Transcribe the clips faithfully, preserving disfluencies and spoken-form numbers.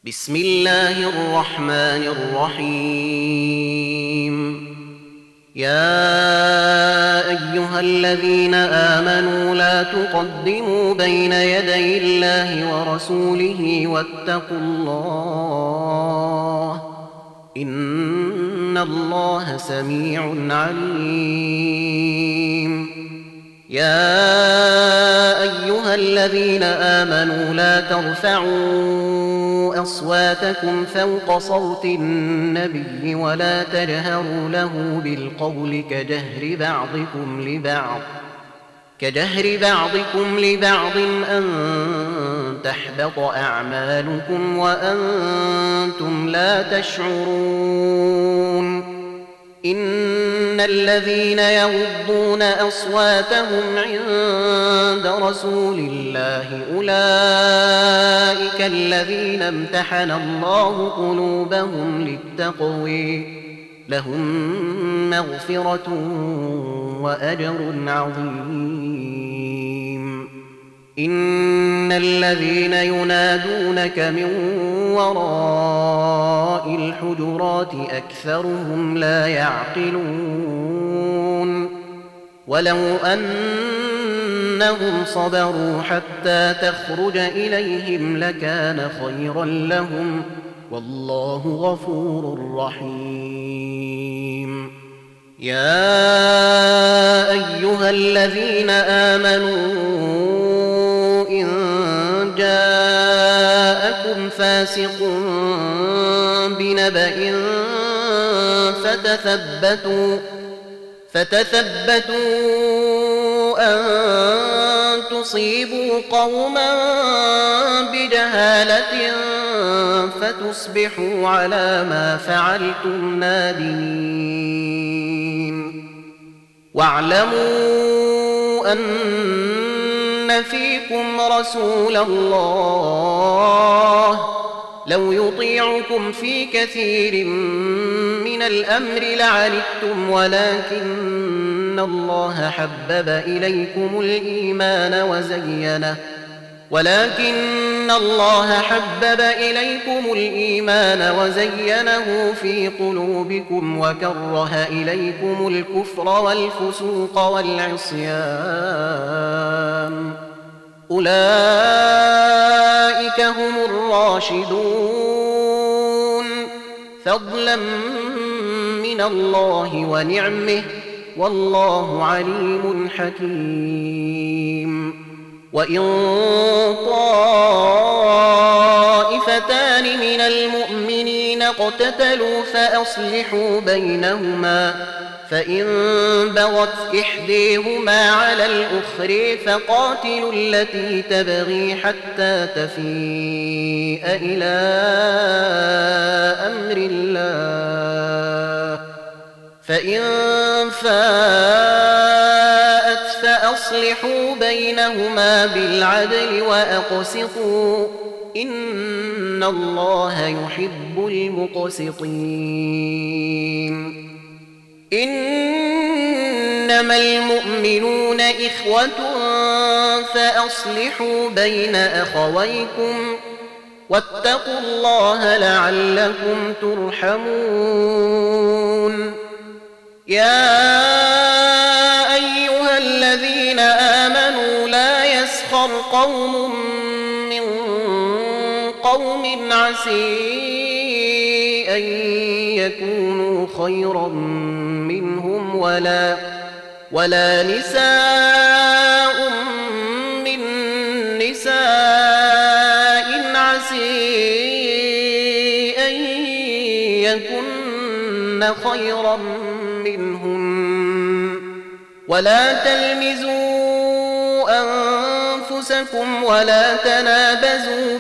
بسم الله الرحمن الرحيم. يا أيها الذين آمنوا لا تقدموا بين يدي الله ورسوله واتقوا الله إن الله سميع عليم. يا أيها الذين آمنوا لا ترفعوا أصواتكم فوق صوت النبي ولا تجهروا له بالقول كجهر بعضكم لبعض كجهر بعضكم لبعض أن تحبط أعمالكم وأنتم لا تشعرون. إن الذين يغضون أصواتهم عند رسول الله أولئك الذين امتحن الله قلوبهم للتقوى لهم مغفرة وأجر عظيم. إن الذين ينادونك من وراء الحجرات أكثرهم لا يعقلون. ولو أنهم صبروا حتى تخرج إليهم لكان خيرا لهم والله غفور رحيم. يا أيها الذين آمنوا إن جاءكم فاسق بنبأ فتثبتوا فتثبتوا أن تصيبوا قوما بجهالة فتصبحوا على ما فعلتم نادمين. واعلموا أن فيكم رسول الله لو يطيعكم في كثير من الأمر لعنتم ولكن الله حبب إليكم الإيمان وزينه ولكن الله حبب إليكم الإيمان وزينه في قلوبكم وكره إليكم الكفر والفسوق والعصيان أولئك هم الراشدون فضلا من الله ونعمه والله عليم حكيم. وإن طائفتان من المؤمنين اقتتلوا فأصلحوا بينهما فإن بغت إحديهما على الأخرى فقاتلوا التي تبغي حتى تفيء إلى أمر الله فإن فاءت فأصلحوا بينهما بالعدل وأقسطوا إن الله يحب المقسطين. إنما المؤمنون إخوة فأصلحوا بين أخويكم واتقوا الله لعلكم ترحمون. يا أيها الذين آمنوا لا يسخر قوم من قوم عسى أن يكونوا خيرا منهم ولا ولا نساء من نساء عسى أن يكن خيرا منهم ولا تلمزوا أنفسكم ولا تنابزوا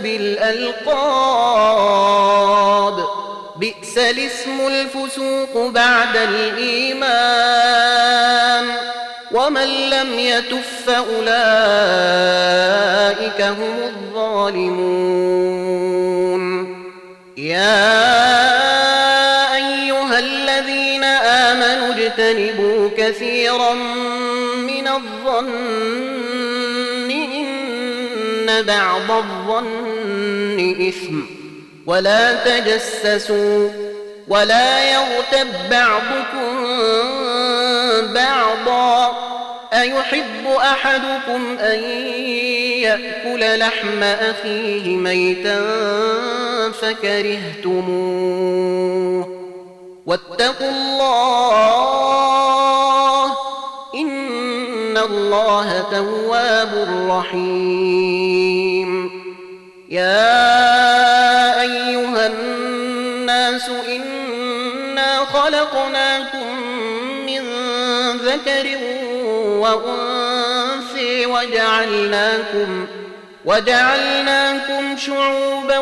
بالألقاب بئس الاسم الفسوق بعد الإيمان ومن لم يتب فأولئك هم الظالمون. يا أيها الذين آمنوا اجتنبوا كثيرا من الظن إن بعض الظن إثم ولا تجسسوا ولا يغتب بعضكم بعضا أيحب أحدكم أن يأكل لحم أخيه ميتا فكرهتموه واتقوا الله إن الله تواب رحيم. يا أيها الناس إنا خلقناكم من ذكر وأنثى وجعلناكم وجعلناكم شعوبا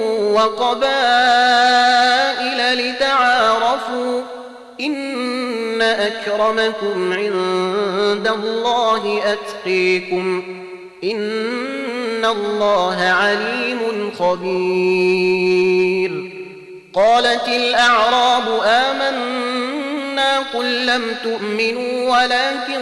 وقبائل لتعارفوا إن أكرمكم عند الله أتقيكم إن الله عليم خبير. قالت الأعراب آمنا قل لم تؤمنوا ولكن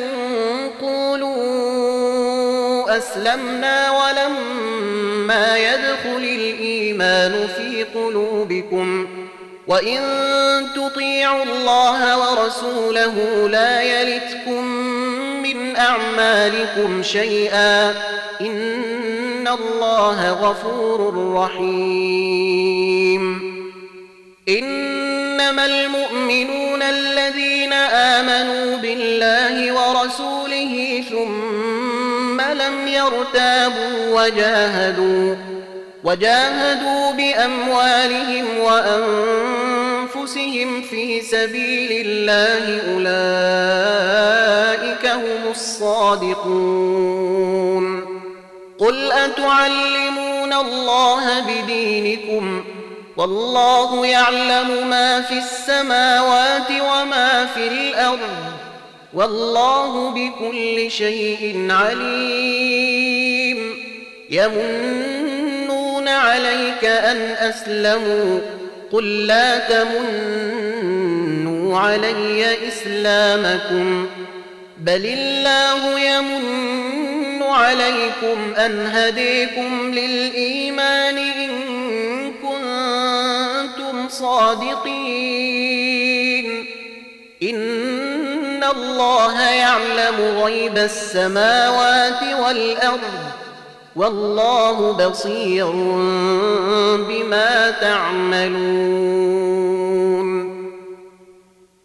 قولوا أسلمنا ولما يدخل الإيمان في قلوبكم وإن تطيعوا الله ورسوله لا يلتكم من أعمالكم شيئا إن الله غفور رحيم. إنما المؤمنون الذين آمنوا بالله ورسوله ثم لم يرتابوا وجاهدوا وجاهدوا بأموالهم وأنفسهم في سبيل الله أولئك هم الصادقون. قل أتعلمون الله بدينكم والله يعلم ما في السماوات وما في الأرض والله بكل شيء عليم. يمنون عليك أن أسلموا قل لا تمنوا علي إسلامكم بل الله يمن عليكم أن هديكم للإيمان إن كنتم صادقين. إن الله يعلم غيب السماوات والأرض والله بصير بما تعملون.